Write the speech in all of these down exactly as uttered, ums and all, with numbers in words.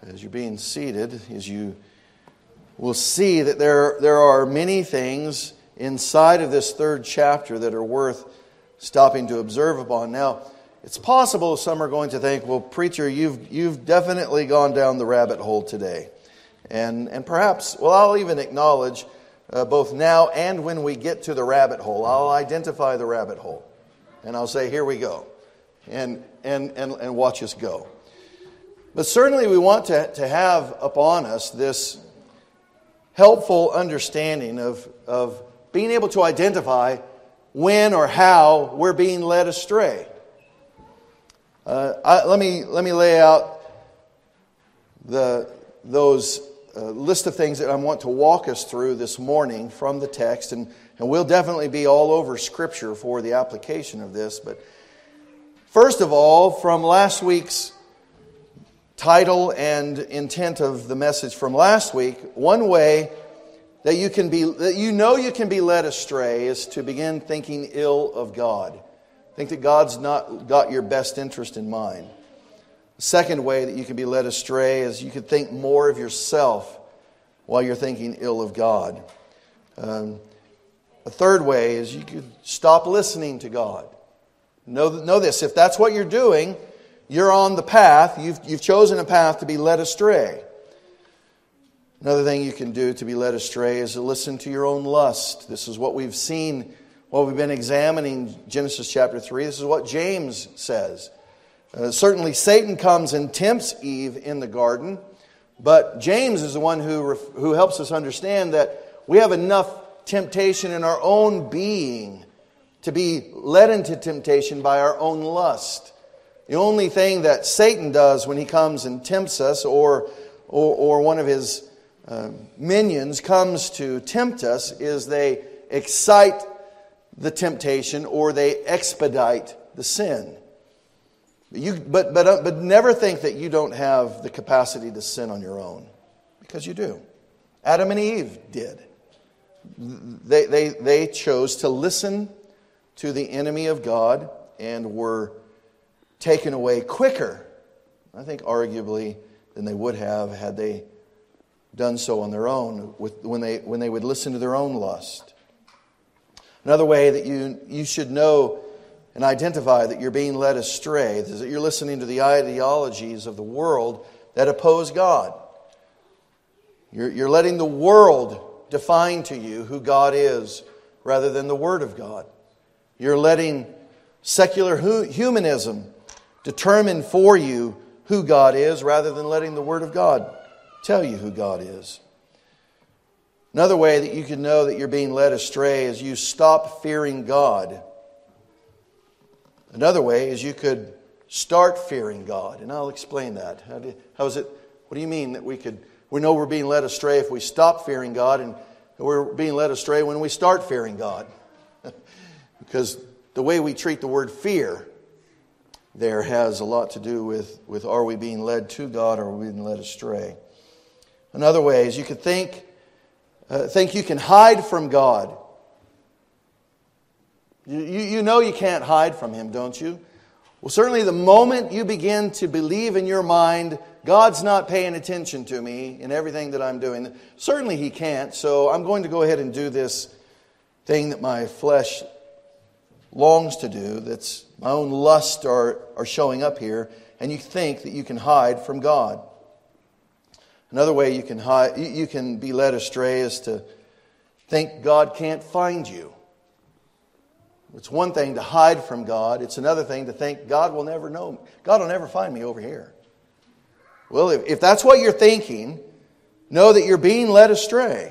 as you're being seated, as you will see that there, there are many things inside of this third chapter that are worth stopping to observe upon. Now, it's possible some are going to think, well, preacher, you've you've definitely gone down the rabbit hole today. And and perhaps, well, I'll even acknowledge, uh, both now and when we get to the rabbit hole, I'll identify the rabbit hole. And I'll say, here we go. And and and, and watch us go. But certainly we want to, to have upon us this helpful understanding of, of being able to identify when or how we're being led astray. Uh, I, let me let me lay out the those uh, list of things that I want to walk us through this morning from the text, and, and we'll definitely be all over Scripture for the application of this. But first of all, from last week's title and intent of the message from last week, one way that you can be, that you know you can be led astray is to begin thinking ill of God. Think that God's not got your best interest in mind. The second way that you can be led astray is you could think more of yourself while you're thinking ill of God. Um, a third way is you could stop listening to God. Know, know this, if that's what you're doing, you're on the path, you've, you've chosen a path to be led astray. Another thing you can do to be led astray is to listen to your own lust. This is what we've seen while we've been examining Genesis chapter three. This is what James says. Uh, certainly Satan comes and tempts Eve in the garden, but James is the one who, ref, who helps us understand that we have enough temptation in our own being to be led into temptation by our own lust. The only thing that Satan does when he comes and tempts us, or or, or one of his uh, minions comes to tempt us, is they excite the temptation or they expedite the sin. You, but but uh, but never think that you don't have the capacity to sin on your own, because you do. Adam and Eve did. They they they chose to listen to the enemy of God and were taken away quicker, I think arguably, than they would have had they done so on their own, with, when they when they would listen to their own lust. Another way that you you should know and identify that you're being led astray is that you're listening to the ideologies of the world that oppose God. You're, you're letting the world define to you who God is rather than the Word of God. You're letting secular humanism determine for you who God is rather than letting the Word of God tell you who God is. Another way that you can know that you're being led astray is you stop fearing God. Another way is you could start fearing God, and I'll explain that. How, do, how is it? What do you mean that we could? We know we're being led astray if we stop fearing God, and we're being led astray when we start fearing God, because the way we treat the word fear there has a lot to do with, with are we being led to God or are we being led astray. Another way is you could think, uh, think you can hide from God. You, you, you know you can't hide from Him, don't you? Well, certainly the moment you begin to believe in your mind, God's not paying attention to me in everything that I'm doing, certainly He can't, so I'm going to go ahead and do this thing that my flesh longs to do, that's my own lust are, are showing up here, and you think that you can hide from God. Another way you can hide, you can be led astray is to think God can't find you. It's one thing to hide from God. It's another thing to think God will never know me. God will never find me over here. Well, if, if that's what you're thinking, know that you're being led astray.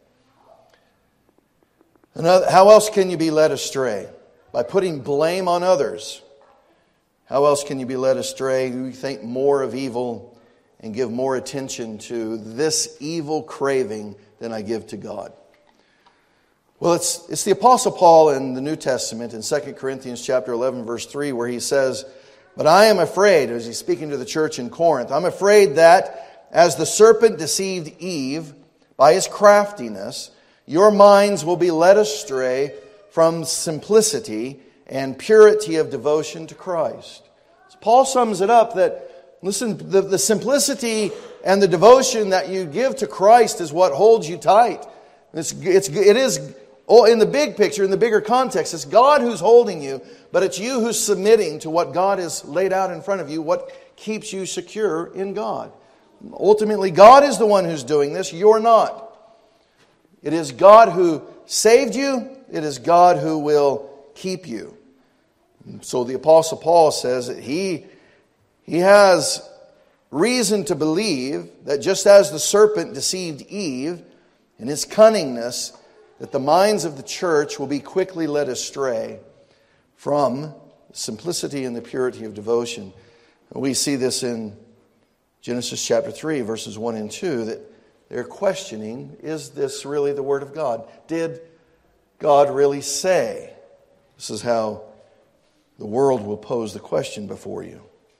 Another, how else can you be led astray? By putting blame on others. How else can you be led astray? You think more of evil and give more attention to this evil craving than I give to God. Well, it's it's the Apostle Paul in the New Testament in Second Corinthians chapter eleven, verse three, where he says, "But I am afraid," as he's speaking to the church in Corinth, "I'm afraid that as the serpent deceived Eve by his craftiness, your minds will be led astray from simplicity and purity of devotion to Christ." So Paul sums it up that, listen, the, the simplicity And the devotion that you give to Christ is what holds you tight. It's, it's, it is, oh, in the big picture, in the bigger context, it's God who's holding you, but it's you who's submitting to what God has laid out in front of you, what keeps you secure in God. Ultimately, God is the one who's doing this. You're not. It is God who saved you. It is God who will keep you. So the Apostle Paul says that he, he has reason to believe that just as the serpent deceived Eve in his cunningness, that the minds of the church will be quickly led astray from the simplicity and the purity of devotion. We see this in Genesis chapter three, verses one and two, that they're questioning, is this really the Word of God? Did God really say? This is how the world will pose the question before you.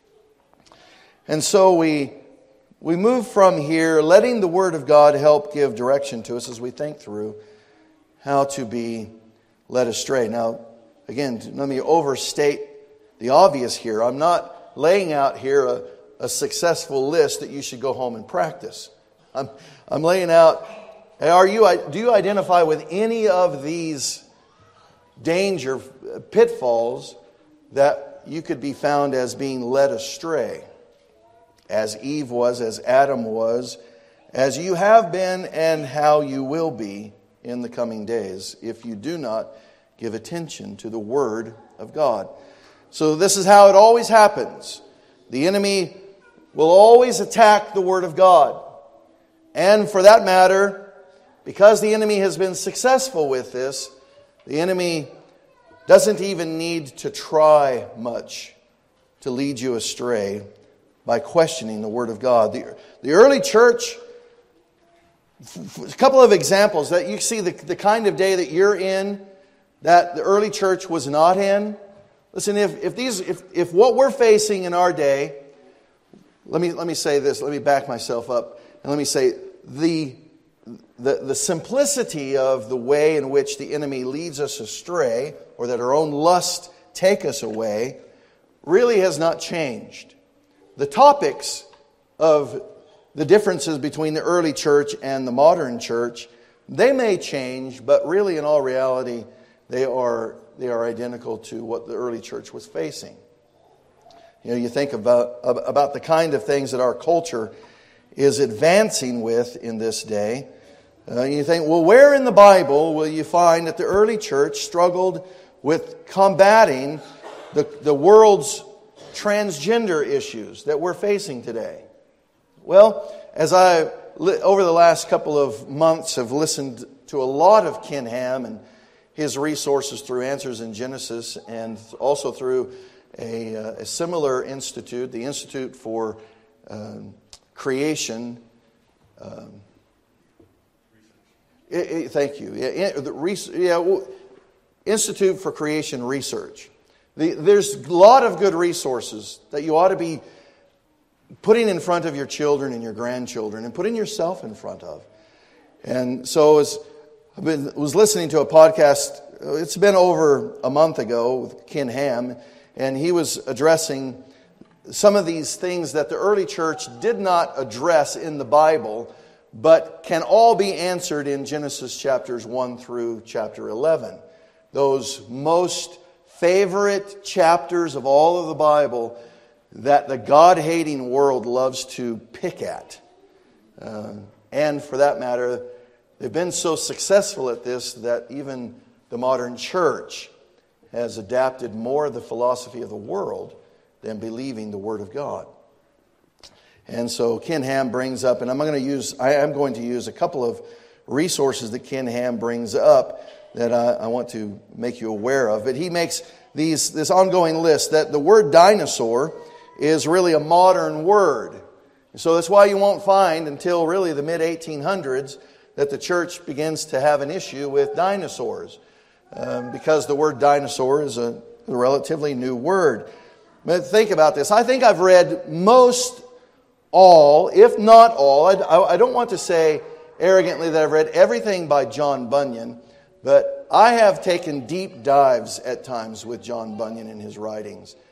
And so we we move from here, letting the Word of God help give direction to us as we think through how to be led astray. Now, again, let me overstate the obvious here. I'm not laying out here a, a successful list that you should go home and practice. I'm, I'm laying out, are you, do you identify with any of these danger pitfalls that you could be found as being led astray? As Eve was, as Adam was, as you have been, and how you will be in the coming days if you do not give attention to the Word of God. So this is how it always happens. The enemy will always attack the Word of God. And for that matter, because the enemy has been successful with this, the enemy doesn't even need to try much to lead you astray by questioning the Word of God. The, the early church, a couple of examples that you see the, the kind of day that you're in that the early church was not in. Listen, if, if these if, if what we're facing in our day, let me let me say this, let me back myself up, and let me say the the, the simplicity of the way in which the enemy leads us astray, or that our own lust take us away, really has not changed. The topics of the differences between the early church and the modern church, they may change, but really in all reality, they are they are identical to what the early church was facing. You know, you think about, about the kind of things that our culture is advancing with in this day. Uh, you think, well, where in the Bible will you find that the early church struggled with combating the, the world's transgender issues that we're facing today? Well, as I, over the last couple of months, have listened to a lot of Ken Ham and his resources through Answers in Genesis, and also through a, a similar institute, the Institute for um, Creation. Um, it, it, thank you. Yeah, the, yeah, well, Institute for Creation Research. The, there's a lot of good resources that you ought to be putting in front of your children and your grandchildren, and putting yourself in front of. And so as I was listening to a podcast, it's been over a month ago with Ken Ham, and he was addressing some of these things that the early church did not address in the Bible, but can all be answered in Genesis chapters one through chapter eleven. Those most favorite chapters of all of the Bible that the God-hating world loves to pick at. Uh, and for that matter, they've been so successful at this that even the modern church has adapted more of the philosophy of the world than believing the Word of God. And so Ken Ham brings up, and I'm going to use, I am going to use a couple of resources that Ken Ham brings up that I, I want to make you aware of. But he makes these this ongoing list that the word dinosaur is really a modern word. So that's why you won't find until really the mid eighteen hundreds that the church begins to have an issue with dinosaurs. Um, because the word dinosaur is a, a relatively new word. But think about this. I think I've read most all, if not all, I, I don't want to say arrogantly that I've read everything by John Bunyan, but I have taken deep dives at times with John Bunyan in his writings.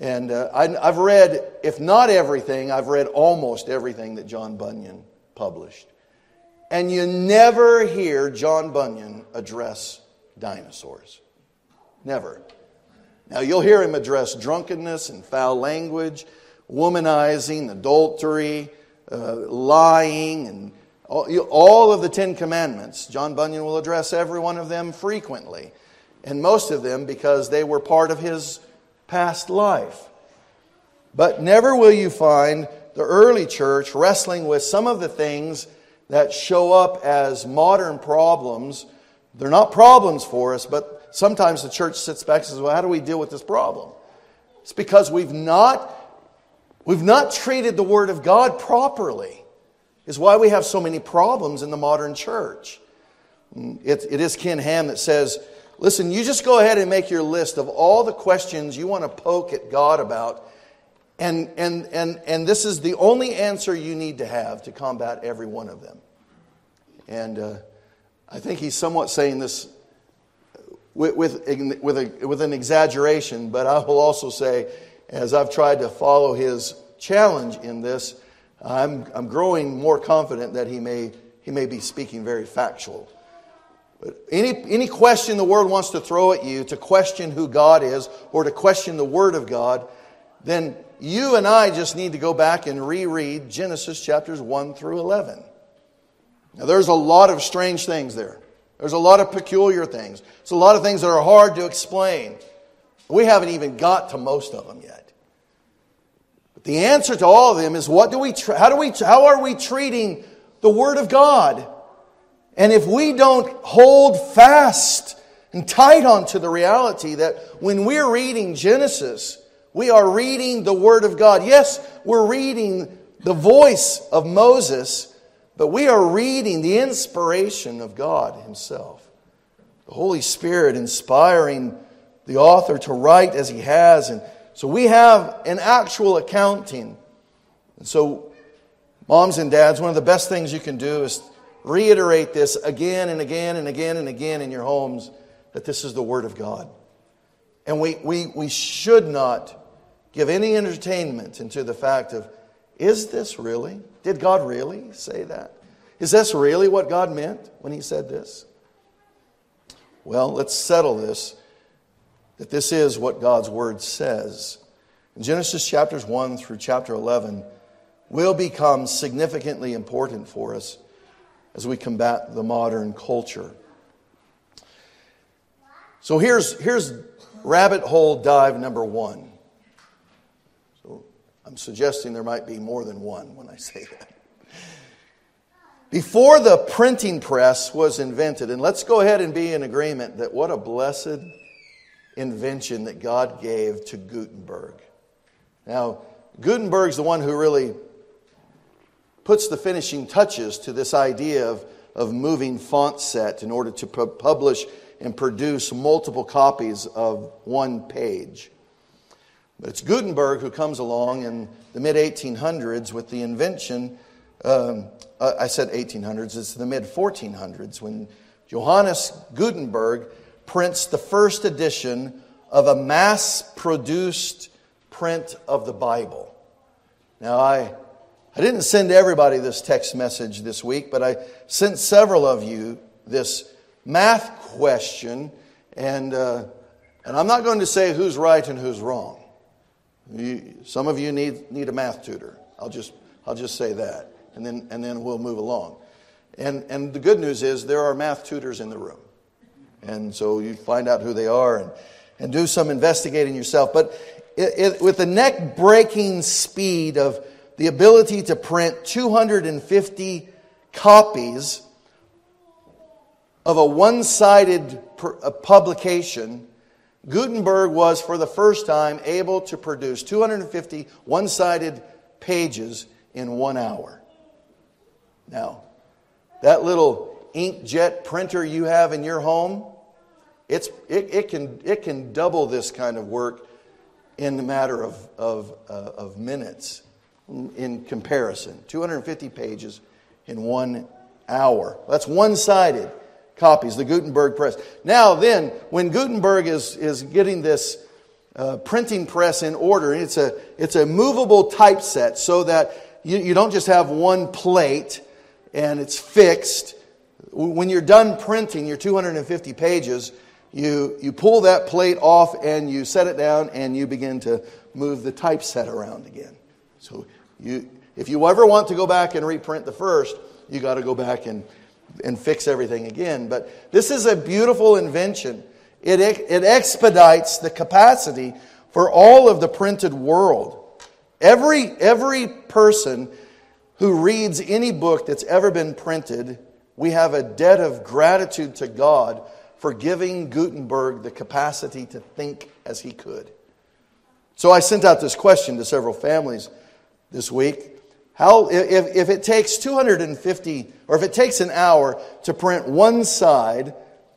And uh, I, I've read, if not everything, I've read almost everything that John Bunyan published. And you never hear John Bunyan address dinosaurs. Never. Now you'll hear him address drunkenness and foul language, womanizing, adultery, uh, lying, and all, all of the Ten Commandments. John Bunyan will address every one of them frequently. And most of them because they were part of his past life. But never will you find the early church wrestling with some of the things that show up as modern problems. They're not problems for us, but sometimes the church sits back and says, well, how do we deal with this problem? It's because we've not, we've not treated the Word of God properly. Is why we have so many problems in the modern church. It, it is Ken Ham that says, listen, you just go ahead and make your list of all the questions you want to poke at God about, and, and, and, and this is the only answer you need to have to combat every one of them. And uh, I think he's somewhat saying this with, with, with, a, with an exaggeration, but I will also say, as I've tried to follow his challenge in this, I'm, I'm growing more confident that he may, he may be speaking very factual. But any, any question the world wants to throw at you to question who God is or to question the Word of God, then you and I just need to go back and reread Genesis chapters one through eleven. Now there's a lot of strange things there. There's a lot of peculiar things. There's a lot of things that are hard to explain. We haven't even got to most of them yet. But the answer to all of them is what do we tra- how do we how are we treating the Word of God? And if we don't hold fast and tight onto the reality that when we're reading Genesis, we are reading the Word of God. Yes, we're reading the voice of Moses, but we are reading the inspiration of God Himself. The Holy Spirit inspiring the author to write as he has. And so we have an actual accounting. And so, moms and dads, one of the best things you can do is reiterate this again and again and again and again in your homes, that this is the Word of God. And we, we, we should not give any entertainment into the fact of, is this really? Did God really say that? Is this really what God meant when He said this? Well, let's settle this, that this is what God's Word says. In Genesis chapters one through chapter eleven will become significantly important for us as we combat the modern culture. So here's, here's rabbit hole dive number one. So I'm suggesting there might be more than one when I say that. Before the printing press was invented, and let's go ahead and be in agreement that what a blessed invention that God gave to Gutenberg. Now, Gutenberg's the one who really puts the finishing touches to this idea of, of moving font set in order to pu- publish and produce multiple copies of one page. But it's Gutenberg who comes along in the mid eighteen hundreds with the invention, um, uh, I said eighteen hundreds, it's the mid fourteen hundreds, when Johannes Gutenberg prints the first edition of a mass-produced print of the Bible. Now, I... I didn't send everybody this text message this week, but I sent several of you this math question, and uh, and I'm not going to say who's right and who's wrong. You, some of you need need a math tutor. I'll just I'll just say that, and then and then we'll move along. And and the good news is there are math tutors in the room, and so you find out who they are and and do some investigating yourself. But it, it, with the neck breaking speed of the ability to print two hundred fifty copies of a one-sided publication, Gutenberg was for the first time able to produce two hundred fifty one-sided pages in one hour. Now, that little inkjet printer you have in your home, it's it, it can it can double this kind of work in a matter of of, uh, of minutes. In comparison, two hundred fifty pages in one hour. That's one-sided copies, the Gutenberg press. Now then, when Gutenberg is, is getting this uh, printing press in order. It's a, it's a movable typeset so that you, you don't just have one plate and it's fixed. When you're done printing your two hundred fifty pages, you, you pull that plate off and you set it down and you begin to move the typeset around again. So you, if you ever want to go back and reprint the first, you got to go back and, and fix everything again. But this is a beautiful invention. It, it expedites the capacity for all of the printed world. Every, every person who reads any book that's ever been printed, we have a debt of gratitude to God for giving Gutenberg the capacity to think as he could. So I sent out this question to several families this week. How, if, if it takes two hundred fifty, or if it takes an hour to print one side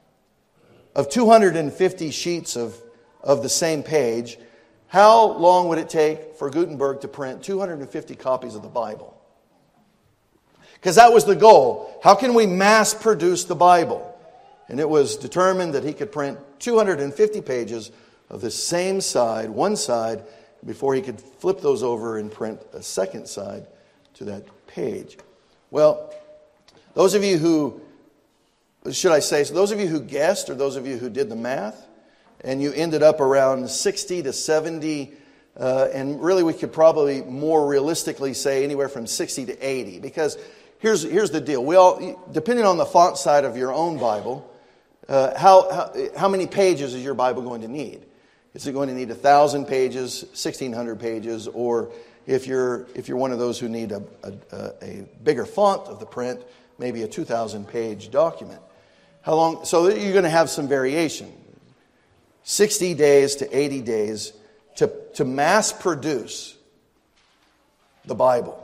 of two hundred fifty sheets of, of the same page, how long would it take for Gutenberg to print two hundred fifty copies of the Bible? Because that was the goal. How can we mass produce the Bible? And it was determined that he could print two hundred fifty pages of the same side, one side, before he could flip those over and print a second side to that page. Well, those of you who, should I say, so those of you who guessed, or those of you who did the math, and you ended up around sixty to seventy, uh, and really we could probably more realistically say anywhere from sixty to eighty, because here's here's the deal. We all, depending on the font side of your own Bible, uh, how, how how many pages is your Bible going to need? Is it going to need a thousand pages, sixteen hundred pages, or if you're if you're one of those who need a, a, a bigger font of the print, maybe a two thousand page document? How long? So you're going to have some variation. sixty days to eighty days to, to mass produce the Bible.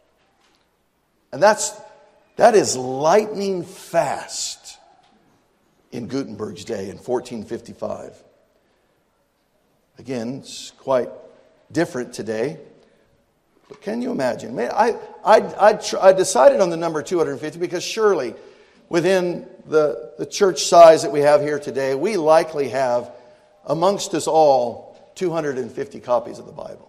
And that's that is lightning fast in Gutenberg's day in fourteen fifty-five. Again, it's quite different today. But can you imagine? Man, I, I, I, I decided on the number two hundred fifty because surely within the, the church size that we have here today, we likely have amongst us all two hundred fifty copies of the Bible.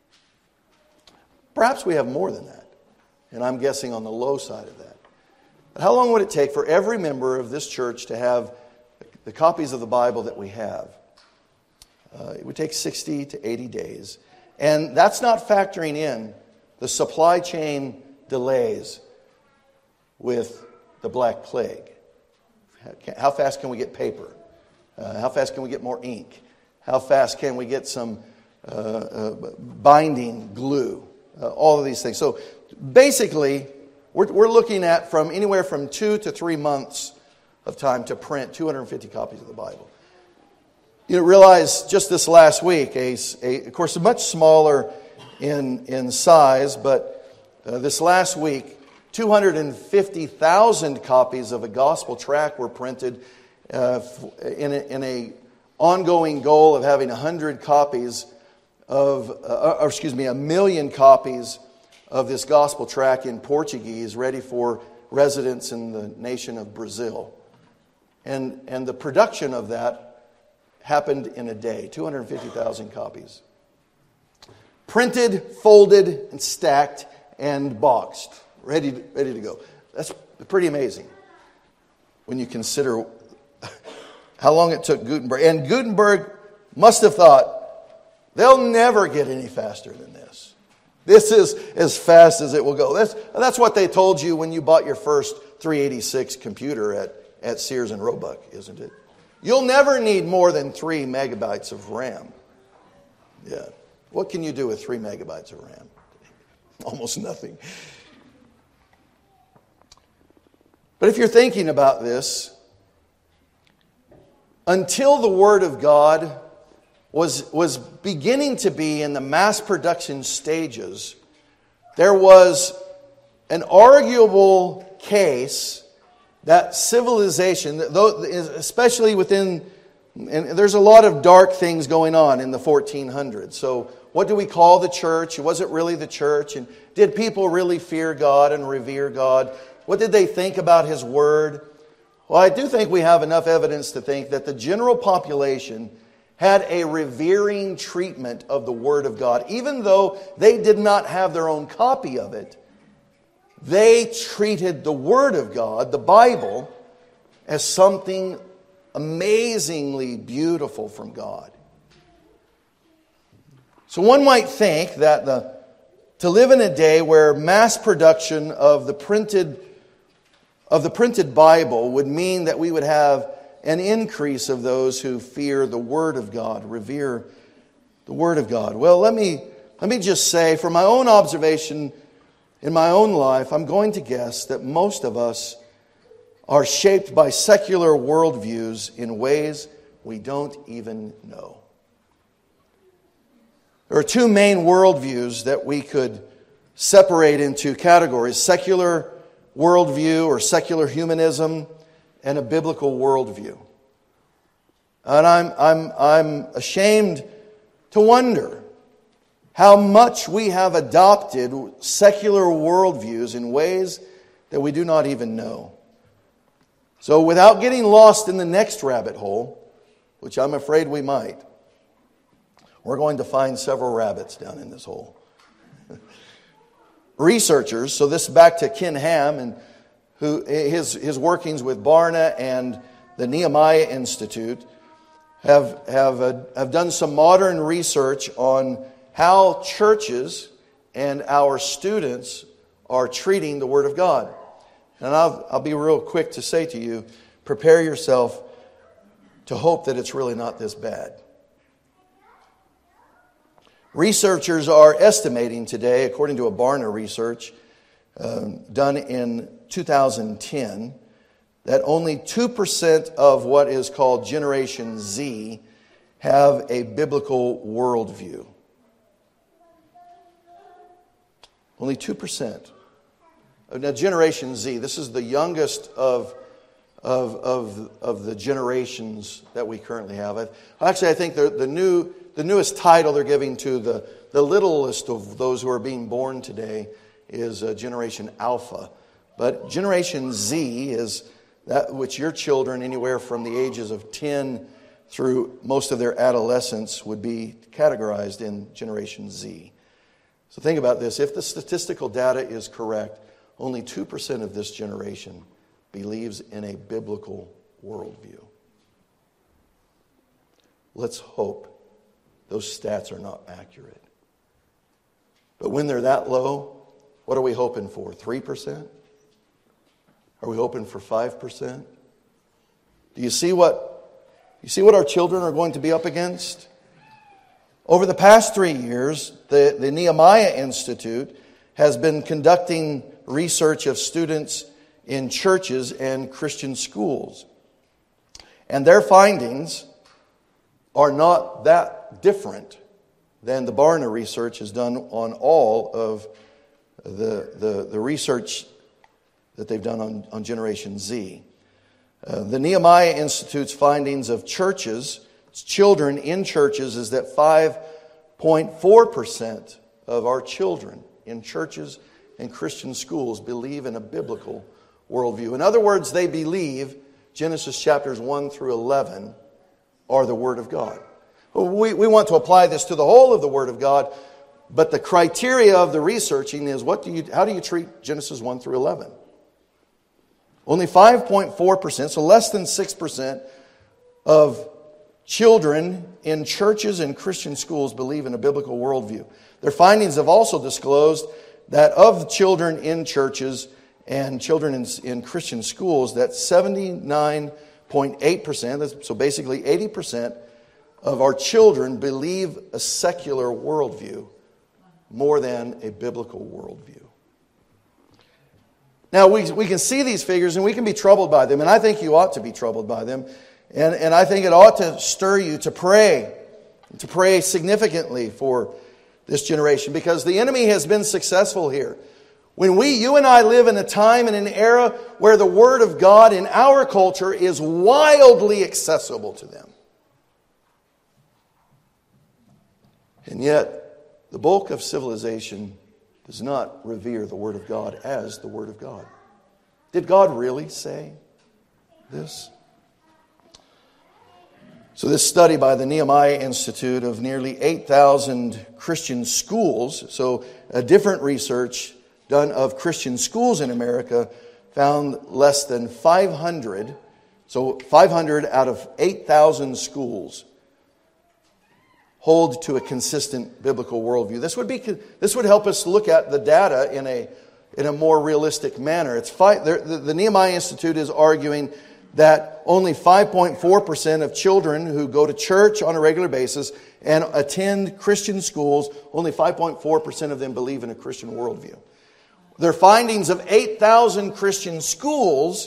Perhaps we have more than that. And I'm guessing on the low side of that. But how long would it take for every member of this church to have the copies of the Bible that we have? Uh, it would take sixty to eighty days. And that's not factoring in the supply chain delays with the Black Plague. How fast can we get paper? Uh, how fast can we get more ink? How fast can we get some uh, uh, binding glue? Uh, all of these things. So basically, we're, we're looking at from anywhere from two to three months of time to print two hundred fifty copies of the Bible. You realize just this last week, a, a, of course, much smaller in, in size, but uh, this last week, two hundred fifty thousand copies of a gospel tract were printed uh, in, a, in a ongoing goal of having one hundred copies of, uh, or excuse me, a million copies of this gospel tract in Portuguese ready for residents in the nation of Brazil. And, and the production of that happened in a day, two hundred fifty thousand copies. Printed, folded, and stacked, and boxed, ready to, ready to go. That's pretty amazing when you consider how long it took Gutenberg. And Gutenberg must have thought, they'll never get any faster than this. This is as fast as it will go. That's, that's what they told you when you bought your first three eighty-six computer at, at Sears and Roebuck, isn't it? You'll never need more than three megabytes of RAM. Yeah. What can you do with three megabytes of RAM? Almost nothing. But if you're thinking about this, until the Word of God was, was beginning to be in the mass production stages, there was an arguable case that civilization, especially within, and there's a lot of dark things going on in the fourteen hundreds. So what do we call the church? Was it really the church? And did people really fear God and revere God? What did they think about His Word? Well, I do think we have enough evidence to think that the general population had a revering treatment of the Word of God. Even though they did not have their own copy of it, they treated the Word of God, the Bible, as something amazingly beautiful from God. So one might think that the, to live in a day where mass production of the printed of the printed Bible would mean that we would have an increase of those who fear the Word of God, revere the Word of God. Well, let me let me just say, from my own observation in my own life, I'm going to guess that most of us are shaped by secular worldviews in ways we don't even know. There are two main worldviews that we could separate into categories: secular worldview or secular humanism, and a biblical worldview. And I'm, I'm, I'm ashamed to wonder how much we have adopted secular worldviews in ways that we do not even know. So without getting lost in the next rabbit hole, which I'm afraid we might, we're going to find several rabbits down in this hole. Researchers, so this is back to Ken Ham and who his his workings with Barna and the Nehemiah Institute have have uh, have done some modern research on how churches and our students are treating the Word of God. And I'll I'll be real quick to say to you, prepare yourself to hope that it's really not this bad. Researchers are estimating today, according to a Barna research uh, done in two thousand ten, that only two percent of what is called Generation Z have a biblical worldview. Only two percent. Now, Generation Z, this is the youngest of, of, of, of the generations that we currently have. Actually, I think the, the new... The newest title they're giving to the, the littlest of those who are being born today is uh, Generation Alpha. But Generation Z is that which your children, anywhere from the ages of ten through most of their adolescence, would be categorized in Generation Z. So think about this. If the statistical data is correct, only two percent of this generation believes in a biblical worldview. Let's hope those stats are not accurate. But when they're that low, what are we hoping for? three percent? Are we hoping for five percent? Do you see what you see what our children are going to be up against? Over the past three years, the, the Nehemiah Institute has been conducting research of students in churches and Christian schools. And their findings are not that different than the Barna research has done on all of the, the, the research that they've done on, on Generation Z. Uh, the Nehemiah Institute's findings of churches, children in churches, is that five point four percent of our children in churches and Christian schools believe in a biblical worldview. In other words, they believe Genesis chapters one through eleven are the Word of God. We, we want to apply this to the whole of the Word of God, but the criteria of the researching is what do you, how do you treat Genesis one through eleven? Only five point four percent, so less than six percent of children in churches and Christian schools believe in a biblical worldview. Their findings have also disclosed that of the children in churches and children in, in Christian schools, that seventy-nine point eight percent, so basically eighty percent, of our children believe a secular worldview more than a biblical worldview. Now, we, we can see these figures and we can be troubled by them, and I think you ought to be troubled by them. And, and I think it ought to stir you to pray, to pray significantly for this generation, because the enemy has been successful here. When we, you and I live in a time and an era where the Word of God in our culture is wildly accessible to them. And yet, the bulk of civilization does not revere the Word of God as the Word of God. Did God really say this? So this study by the Nehemiah Institute of nearly eight thousand Christian schools, so a different research done of Christian schools in America, found less than five hundred, so five hundred out of eight thousand schools hold to a consistent biblical worldview. This would be this would help us look at the data in a in a more realistic manner. It's five, the, the Nehemiah Institute is arguing that only five point four percent of children who go to church on a regular basis and attend Christian schools, only five point four percent of them believe in a Christian worldview. Their findings of eight thousand Christian schools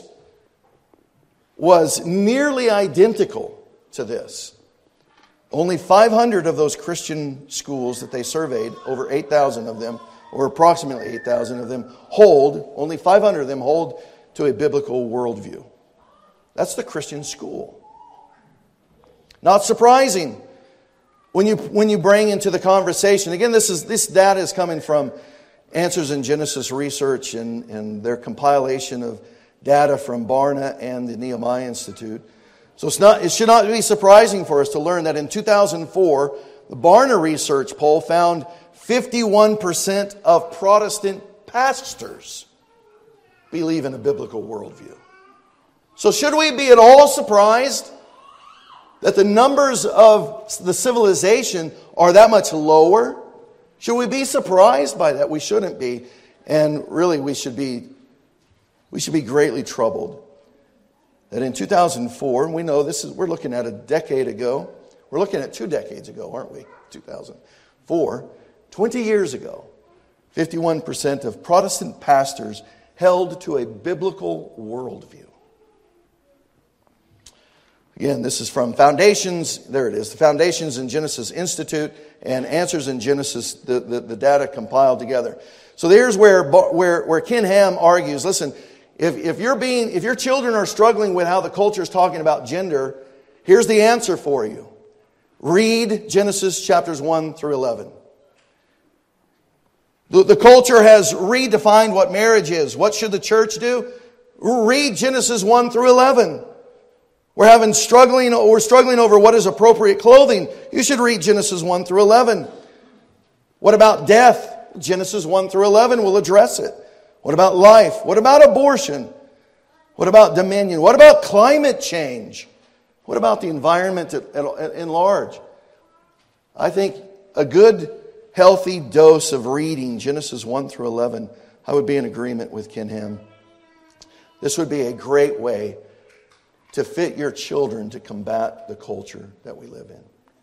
was nearly identical to this. Only five hundred of those Christian schools that they surveyed, over eight thousand of them, or approximately eight thousand of them, hold, only five hundred of them hold to a biblical worldview. That's the Christian school. Not surprising when you when you bring into the conversation. Again, this is this data is coming from Answers in Genesis Research and, and their compilation of data from Barna and the Nehemiah Institute. So it's not it should not be surprising for us to learn that in two thousand four, the Barna Research poll found fifty-one percent of Protestant pastors believe in a biblical worldview. So should we be at all surprised that the numbers of the civilization are that much lower? Should we be surprised by that? We shouldn't be. And really we should be we should be greatly troubled that in two thousand four, and we know this is we're looking at a decade ago. We're looking at two decades ago, aren't we? two thousand four, twenty years ago, fifty-one percent of Protestant pastors held to a biblical worldview. Again, this is from Foundations, there it is, the Foundations in Genesis Institute and Answers in Genesis, the, the, the data compiled together. So here's where, where, where Ken Ham argues, listen, if, if, you're being, if your children are struggling with how the culture is talking about gender, here's the answer for you. Read Genesis chapters one through eleven. The, the culture has redefined what marriage is. What should the church do? Read Genesis one through eleven. We're having struggling, we're struggling over what is appropriate clothing. You should read Genesis one through eleven. What about death? Genesis one through eleven will address it. What about life? What about abortion? What about dominion? What about climate change? What about the environment at, at, at, in large? I think a good, healthy dose of reading Genesis one through eleven, I would be in agreement with Ken Ham. This would be a great way to fit your children to combat the culture that we live in.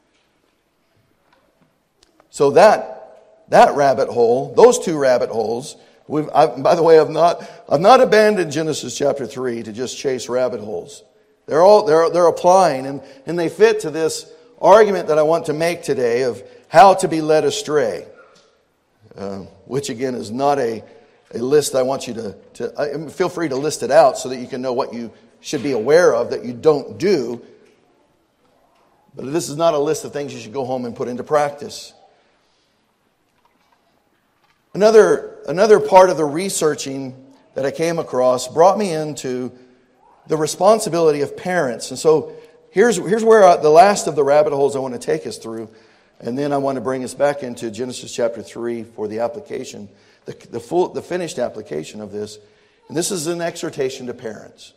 So that that rabbit hole, those two rabbit holes, we've, I, by the way, I've not I've not abandoned Genesis chapter three to just chase rabbit holes. They're all they're they're applying and, and they fit to this argument that I want to make today of how to be led astray, uh, which again is not a a list I want you to to uh, feel free to list it out so that you can know what you should be aware of that you don't do. But this is not a list of things you should go home and put into practice. Another, another part of the researching that I came across brought me into the responsibility of parents. And so here's, here's where I, the last of the rabbit holes I want to take us through. And then I want to bring us back into Genesis chapter three for the application, the, the, full, the finished application of this. And this is an exhortation to parents.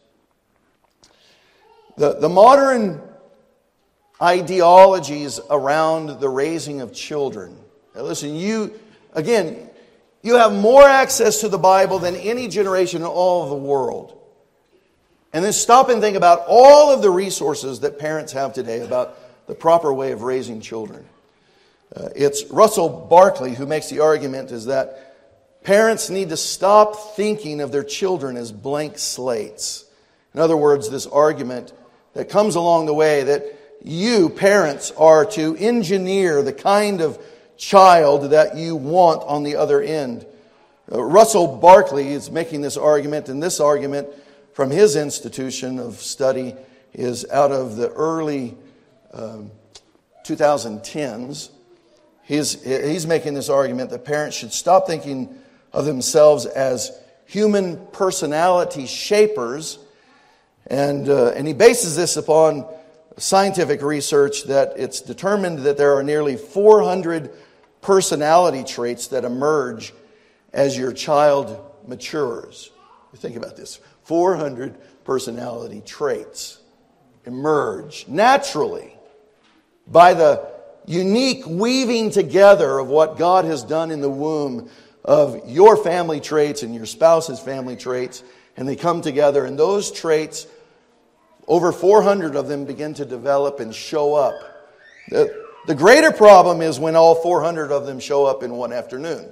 The, the modern ideologies around the raising of children. Now listen, you, again, you have more access to the Bible than any generation in all of the world. And then stop and think about all of the resources that parents have today about the proper way of raising children. Uh, it's Russell Barkley who makes the argument is that parents need to stop thinking of their children as blank slates. In other words, this argument that comes along the way that you, parents, are to engineer the kind of child that you want on the other end. Uh, Russell Barkley is making this argument, and this argument from his institution of study is out of the early um, twenty tens. He's, he's making this argument that parents should stop thinking of themselves as human personality shapers. And uh, and he bases this upon scientific research that it's determined that there are nearly four hundred personality traits that emerge as your child matures. Think about this. four hundred personality traits emerge naturally by the unique weaving together of what God has done in the womb of your family traits and your spouse's family traits. And they come together, and those traits, over four hundred of them, begin to develop and show up. The, the greater problem is when all four hundred of them show up in one afternoon.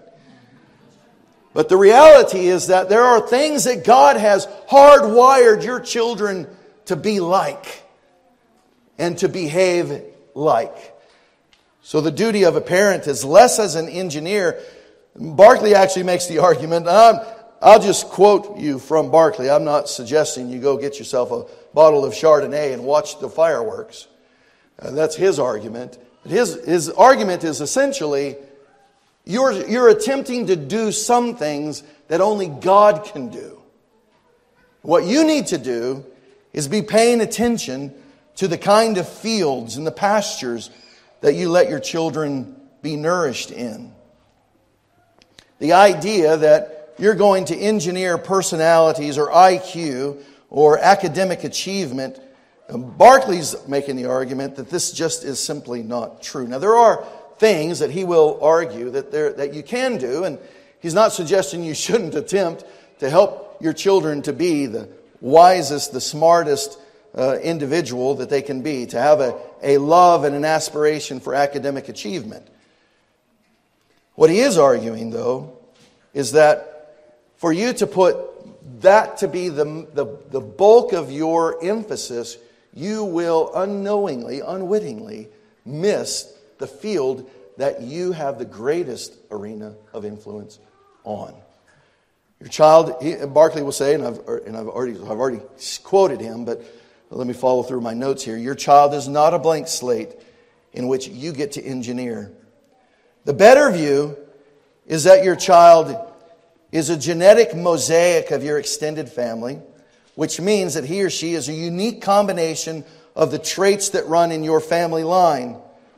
But the reality is that there are things that God has hardwired your children to be like and to behave like. So the duty of a parent is less as an engineer. Barclay actually makes the argument, and I'm, I'll just quote you from Barclay. I'm not suggesting you go get yourself a bottle of Chardonnay and watch the fireworks. Uh, that's his argument. His, his argument is essentially, you're, you're attempting to do some things that only God can do. What you need to do is be paying attention to the kind of fields and the pastures that you let your children be nourished in. The idea that you're going to engineer personalities or I Q or academic achievement, Barclay's making the argument that this just is simply not true. Now, there are things that he will argue that there that you can do, and he's not suggesting you shouldn't attempt to help your children to be the wisest, the smartest uh, individual that they can be, to have a, a love and an aspiration for academic achievement. What he is arguing, though, is that for you to put that to be the, the, the bulk of your emphasis, you will unknowingly, unwittingly miss the field that you have the greatest arena of influence on. Your child, he, Barclay will say, and I've, and I've already, I've already quoted him, but let me follow through my notes here. Your child is not a blank slate in which you get to engineer. The better view is that your child is a genetic mosaic of your extended family, which means that he or she is a unique combination of the traits that run in your family line.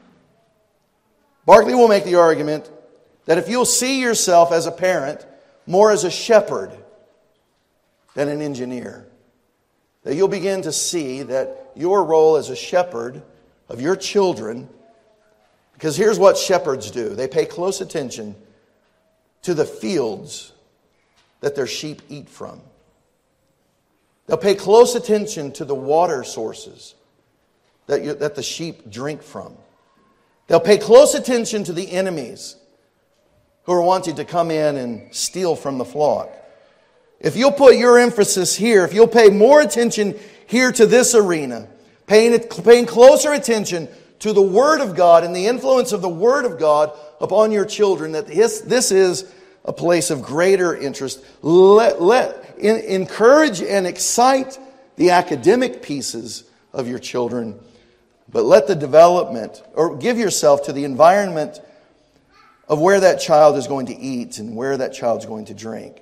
Barclay will make the argument that if you'll see yourself as a parent more as a shepherd than an engineer, that you'll begin to see that your role as a shepherd of your children, because here's what shepherds do. They pay close attention to the fields that their sheep eat from. They'll pay close attention to the water sources that, you, that the sheep drink from. They'll pay close attention to the enemies who are wanting to come in and steal from the flock. If you'll put your emphasis here, if you'll pay more attention here to this arena, paying, paying closer attention to the Word of God and the influence of the Word of God upon your children, that this, this is a place of greater interest. Let, let in, encourage and excite the academic pieces of your children, but let the development, or give yourself to the environment of where that child is going to eat and where that child's going to drink.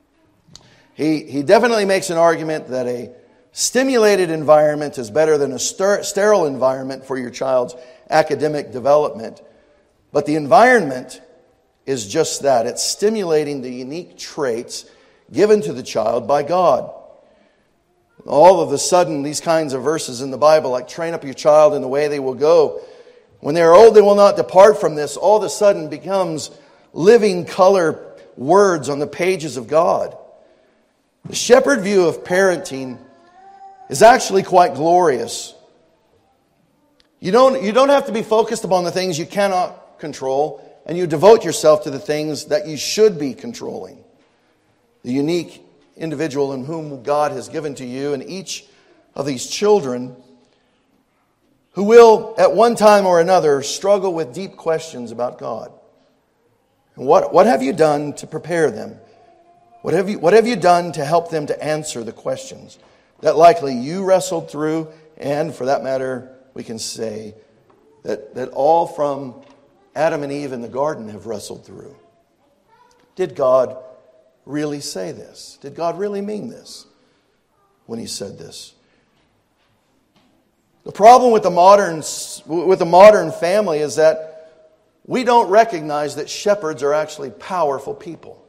He, he definitely makes an argument that a stimulated environment is better than a ster- sterile environment for your child's academic development. But the environment is just that. It's stimulating the unique traits given to the child by God. All of a sudden, these kinds of verses in the Bible, like train up your child in the way they will go, when they are old, they will not depart from this, all of a sudden becomes living color words on the pages of God. The shepherd view of parenting is actually quite glorious. You don't, you don't have to be focused upon the things you cannot control, and you devote yourself to the things that you should be controlling. The unique individual in whom God has given to you, and each of these children who will, at one time or another, struggle with deep questions about God. And what, what have you done to prepare them? What have you, what have you done to help them to answer the questions that likely you wrestled through, and for that matter, we can say that, that all from Adam and Eve in the garden have wrestled through? Did God really say this? Did God really mean this when He said this? The problem with the modern with the modern family is that we don't recognize that shepherds are actually powerful people.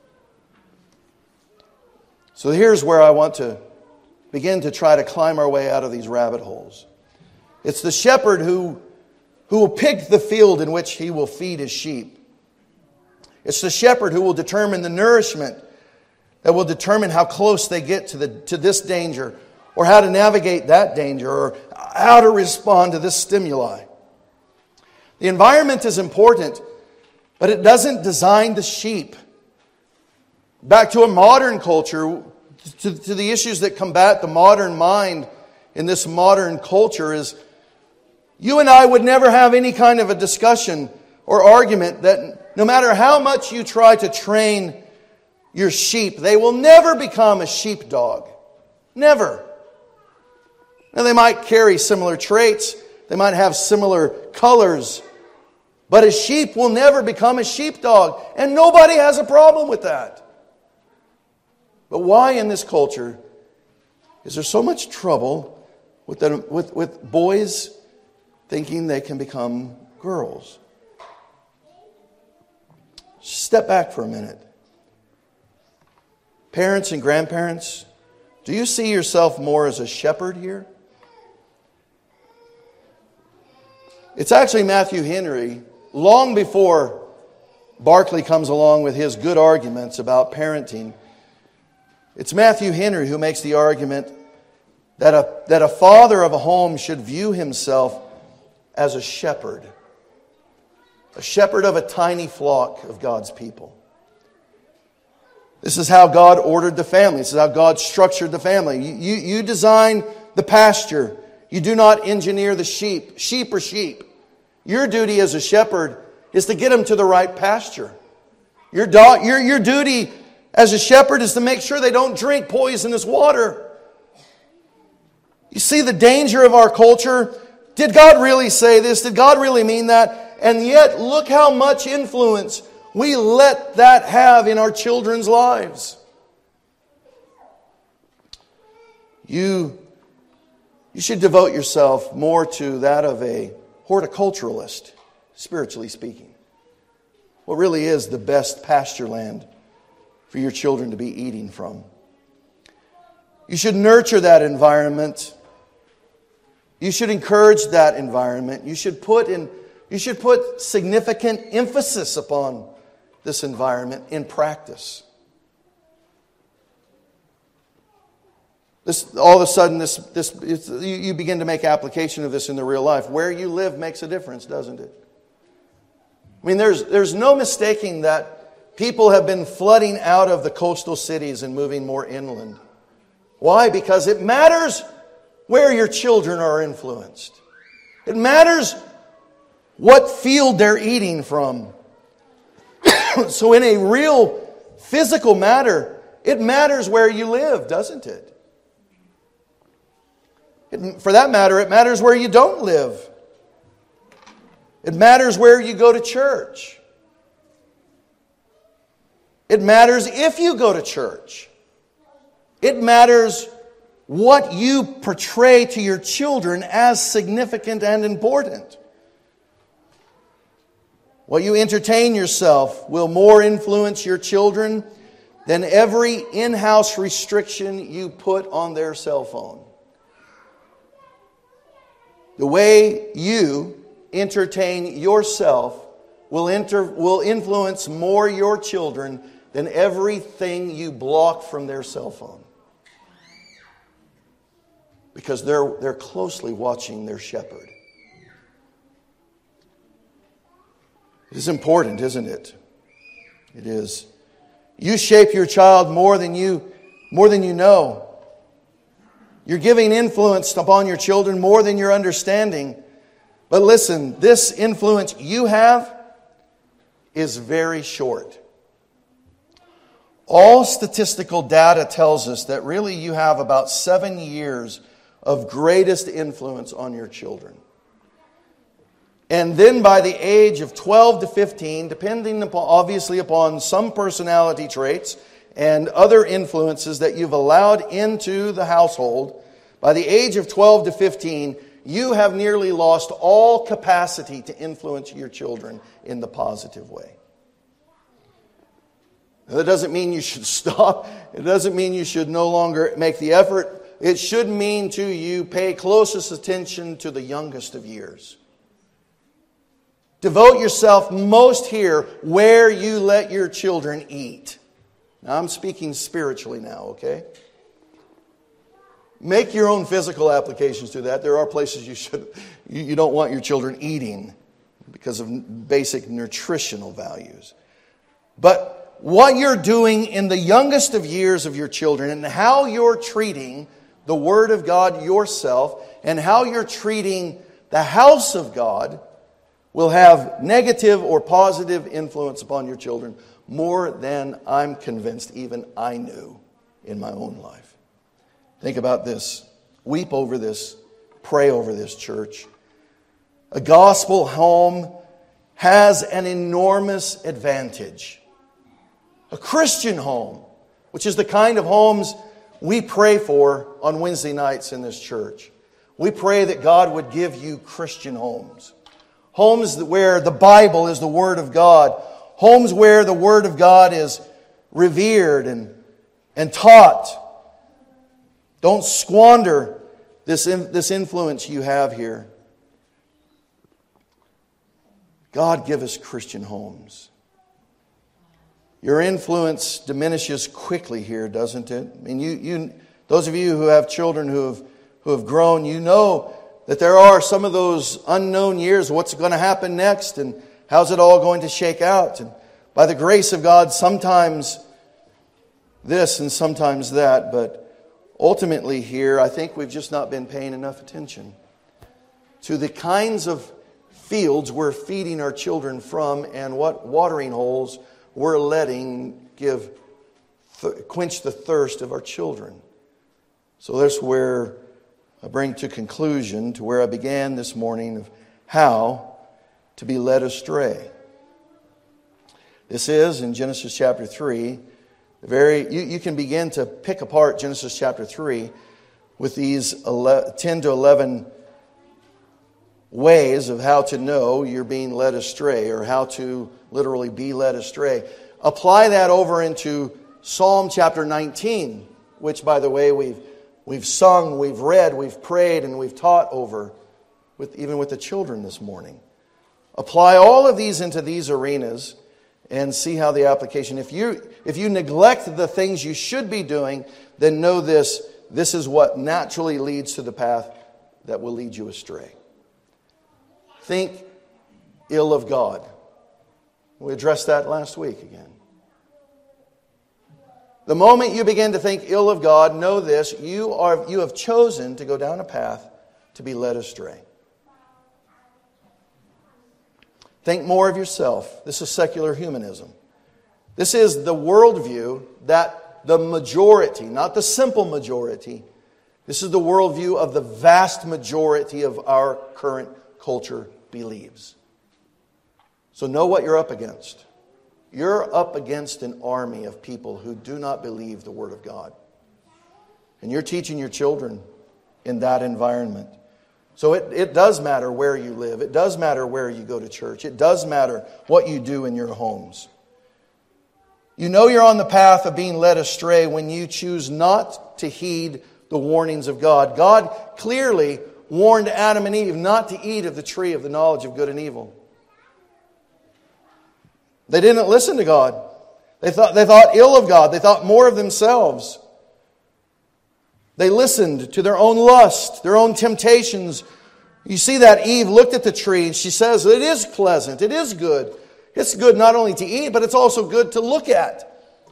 So here's where I want to begin to try to climb our way out of these rabbit holes. It's the shepherd who, who will pick the field in which he will feed his sheep. It's the shepherd who will determine the nourishment that will determine how close they get to, the, to this danger, or how to navigate that danger, or how to respond to this stimuli. The environment is important, but it doesn't design the sheep. Back to a modern culture, to, to the issues that combat the modern mind in this modern culture is, you and I would never have any kind of a discussion or argument that no matter how much you try to train your sheep, they will never become a sheepdog. Never. Now, they might carry similar traits. They might have similar colors. But a sheep will never become a sheepdog. And nobody has a problem with that. But why in this culture is there so much trouble with, the, with, with boys thinking they can become girls? Step back for a minute. Parents and grandparents, do you see yourself more as a shepherd here? It's actually Matthew Henry, long before Barclay comes along with his good arguments about parenting. It's Matthew Henry who makes the argument that a, that a father of a home should view himself as a shepherd. A shepherd of a tiny flock of God's people. This is how God ordered the family. This is how God structured the family. You, you, you design the pasture. You do not engineer the sheep. Sheep are sheep. Your duty as a shepherd is to get them to the right pasture. Your, do, your, your duty as a shepherd is to make sure they don't drink poisonous water. You see the danger of our culture? Did God really say this? Did God really mean that? And yet, look how much influence we let that have in our children's lives. You, you should devote yourself more to that of a horticulturalist, spiritually speaking. What really is the best pasture land for your children to be eating from. You should nurture that environment. You should encourage that environment. You should put in, you should put significant emphasis upon this environment in practice. This, all of a sudden, this, this, it's, you, you begin to make application of this in the real life. Where you live makes a difference, doesn't it? I mean, there's, there's no mistaking that people have been flooding out of the coastal cities and moving more inland. Why? Because it matters where your children are influenced. It matters what field they're eating from. So in a real physical matter, it matters where you live, doesn't it? it? For that matter, it matters where you don't live. It matters where you go to church. It matters if you go to church. It matters what you portray to your children as significant and important. What you entertain yourself will more influence your children than every in-house restriction you put on their cell phone. The way you entertain yourself will, inter- will influence more your children than everything you block from their cell phone. Because they're, they're closely watching their shepherd. It is important, isn't it? It is. You shape your child more than you, more than you know. You're giving influence upon your children more than you're understanding. But listen, this influence you have is very short. All statistical data tells us that really you have about seven years of greatest influence on your children. And then by the age of twelve to fifteen, depending upon, obviously upon some personality traits and other influences that you've allowed into the household, by the age of twelve to fifteen, you have nearly lost all capacity to influence your children in the positive way. That doesn't mean you should stop. It doesn't mean you should no longer make the effort. It should mean to you pay closest attention to the youngest of years. Devote yourself most here where you let your children eat. Now I'm speaking spiritually now, okay? Make your own physical applications to that. There are places you should you, you don't want your children eating because of basic nutritional values. But what you're doing in the youngest of years of your children and how you're treating the Word of God yourself and how you're treating the house of God will have negative or positive influence upon your children more than I'm convinced even I knew in my own life. Think about this. Weep over this. Pray over this, church. A gospel home has an enormous advantage. A Christian home, which is the kind of homes we pray for on Wednesday nights in this church. We pray that God would give you Christian homes. Homes where the Bible is the Word of God. Homes where the Word of God is revered and, and taught. Don't squander this, this influence you have here. God, give us Christian homes. Your influence diminishes quickly here, doesn't it? I mean, you, you, those of you who have children who have, who have grown, you know that there are some of those unknown years. What's going to happen next, and how's it all going to shake out? And by the grace of God, sometimes this and sometimes that. But ultimately, here, I think we've just not been paying enough attention to the kinds of fields we're feeding our children from, and what watering holes we're letting give th- quench the thirst of our children. So that's where I bring to conclusion to where I began this morning of how to be led astray. This is in Genesis chapter three. The very you, you can begin to pick apart Genesis chapter three with these ten to eleven ways of how to know you're being led astray, or how to literally be led astray. Apply that over into Psalm chapter nineteen, which, by the way, we've we've sung, we've read, we've prayed, and we've taught over, with even with the children this morning. Apply all of these into these arenas and see how the application. If you if you neglect the things you should be doing, then know this: this is what naturally leads to the path that will lead you astray. Think ill of God. We addressed that last week again. The moment you begin to think ill of God, know this: you are you have chosen to go down a path to be led astray. Think more of yourself. This is secular humanism. This is the worldview that the majority, not the simple majority, this is the worldview of the vast majority of our current culture believes. So know what you're up against. You're up against an army of people who do not believe the Word of God. And you're teaching your children in that environment. So it, it does matter where you live. It does matter where you go to church. It does matter what you do in your homes. You know you're on the path of being led astray when you choose not to heed the warnings of God. God clearly warned Adam and Eve not to eat of the tree of the knowledge of good and evil. They didn't listen to God. They thought, they thought ill of God. They thought more of themselves. They listened to their own lust, their own temptations. You see that Eve looked at the tree and she says, it is pleasant, it is good. It's good not only to eat, but it's also good to look at.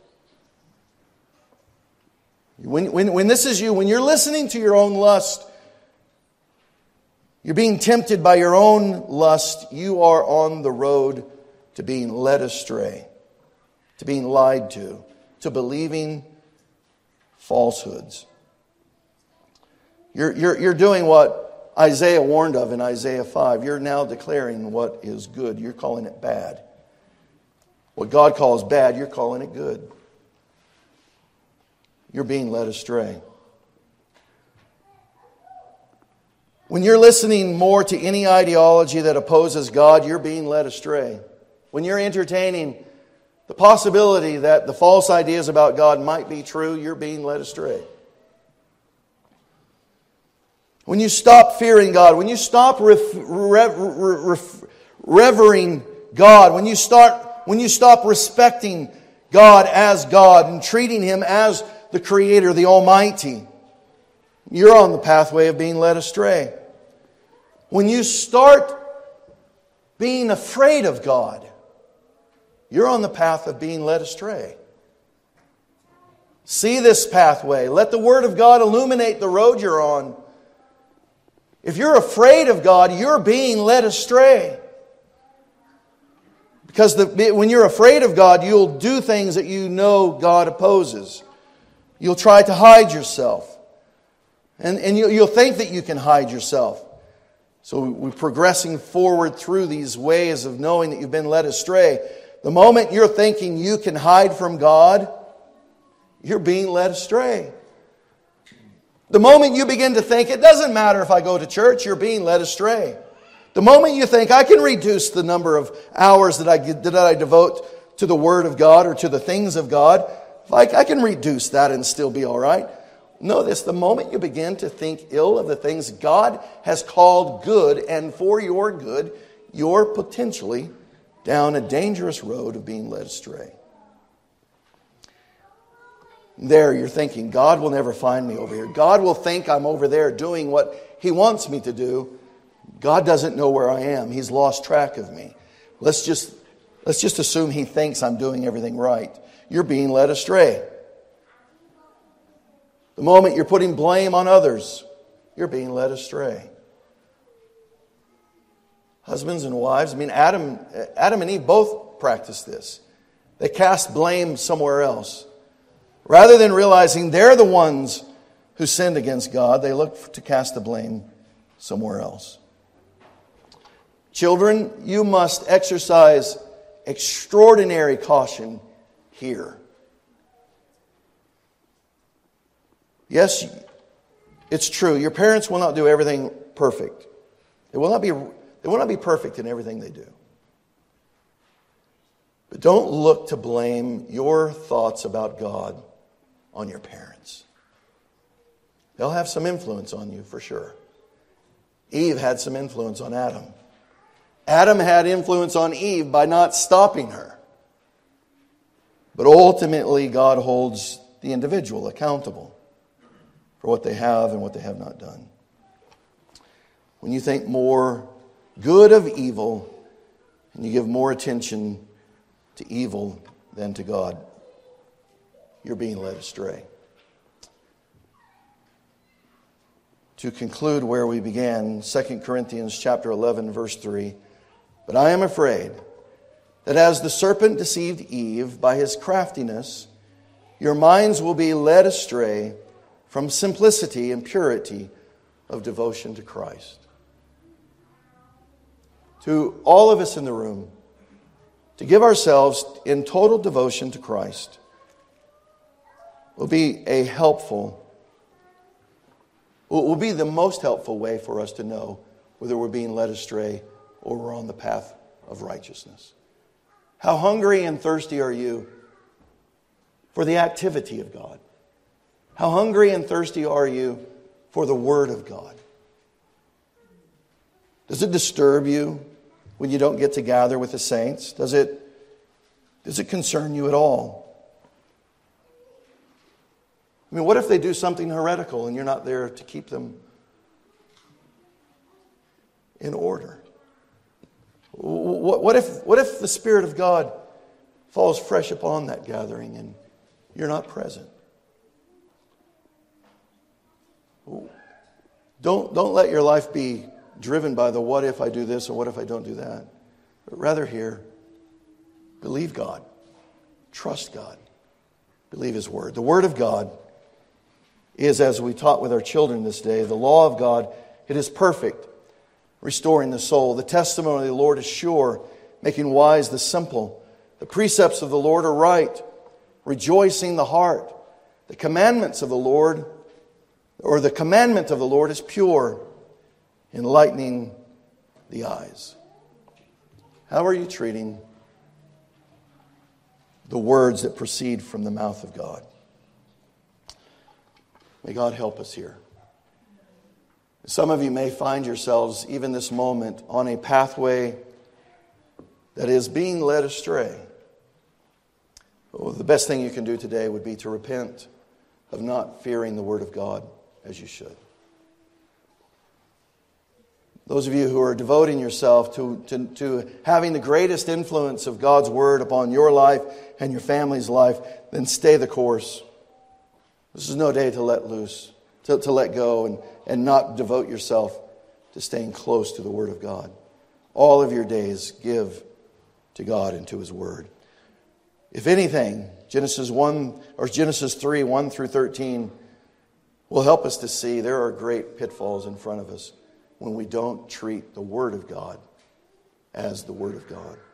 When, when, when this is you, when you're listening to your own lust, you're being tempted by your own lust, you are on the road to being led astray, to being lied to, to believing falsehoods. You're, you're, you're doing what Isaiah warned of in Isaiah five. You're now declaring what is good. You're calling it bad. What God calls bad, you're calling it good. You're being led astray. When you're listening more to any ideology that opposes God, you're being led astray. When you're entertaining the possibility that the false ideas about God might be true, you're being led astray. When you stop fearing God, when you stop ref, rev, rev, revering God, when you start, when you stop respecting God as God and treating Him as the Creator, the Almighty, you're on the pathway of being led astray. When you start being afraid of God, you're on the path of being led astray. See this pathway. Let the Word of God illuminate the road you're on. If you're afraid of God, you're being led astray. Because the, when you're afraid of God, you'll do things that you know God opposes. You'll try to hide yourself. And, and you, you'll think that you can hide yourself. So we're progressing forward through these ways of knowing that you've been led astray. The moment you're thinking you can hide from God, you're being led astray. The moment you begin to think, it doesn't matter if I go to church, you're being led astray. The moment you think, I can reduce the number of hours that I, that I devote to the Word of God or to the things of God, like I can reduce that and still be all right. Know this, the moment you begin to think ill of the things God has called good and for your good, you're potentially down a dangerous road of being led astray. There you're thinking, God will never find me over here. God will think I'm over there doing what He wants me to do. God doesn't know where I am. He's lost track of me. Let's just, let's just assume He thinks I'm doing everything right. You're being led astray. The moment you're putting blame on others, you're being led astray. Husbands and wives, I mean, Adam, Adam and Eve both practiced this. They cast blame somewhere else. Rather than realizing they're the ones who sinned against God, they look to cast the blame somewhere else. Children, you must exercise extraordinary caution here. Yes, it's true. Your parents will not do everything perfect. They will not be, they will not be perfect in everything they do. But don't look to blame your thoughts about God on your parents. They'll have some influence on you for sure. Eve had some influence on Adam. Adam had influence on Eve by not stopping her. But ultimately, God holds the individual accountable for what they have and what they have not done. When you think more good of evil and you give more attention to evil than to God, you're being led astray. To conclude where we began, Second Corinthians chapter eleven, verse three, but I am afraid that as the serpent deceived Eve by his craftiness, your minds will be led astray from simplicity and purity of devotion to Christ. To all of us in the room, to give ourselves in total devotion to Christ will be a helpful, will be the most helpful way for us to know whether we're being led astray or we're on the path of righteousness. How hungry and thirsty are you for the activity of God? How hungry and thirsty are you for the Word of God? Does it disturb you when you don't get to gather with the saints? Does it, does it concern you at all? I mean, what if they do something heretical and you're not there to keep them in order? What, what if, what if the Spirit of God falls fresh upon that gathering and you're not present? Don't, don't let your life be driven by the what if I do this or what if I don't do that. But rather here, believe God. Trust God. Believe His Word. The Word of God is, as we taught with our children this day, the law of God. It is perfect, restoring the soul. The testimony of the Lord is sure, making wise the simple. The precepts of the Lord are right, rejoicing the heart. The commandments of the Lord, or the commandment of the Lord is pure, enlightening the eyes. How are you treating the words that proceed from the mouth of God? May God help us here. Some of you may find yourselves, even this moment, on a pathway that is being led astray. Well, the best thing you can do today would be to repent of not fearing the Word of God as you should. Those of you who are devoting yourself to, to, to having the greatest influence of God's Word upon your life and your family's life, then stay the course. This is no day to let loose, to, to let go and, and not devote yourself to staying close to the Word of God. All of your days give to God and to His Word. If anything, Genesis one or Genesis three, one through thirteen will help us to see there are great pitfalls in front of us when we don't treat the Word of God as the Word of God.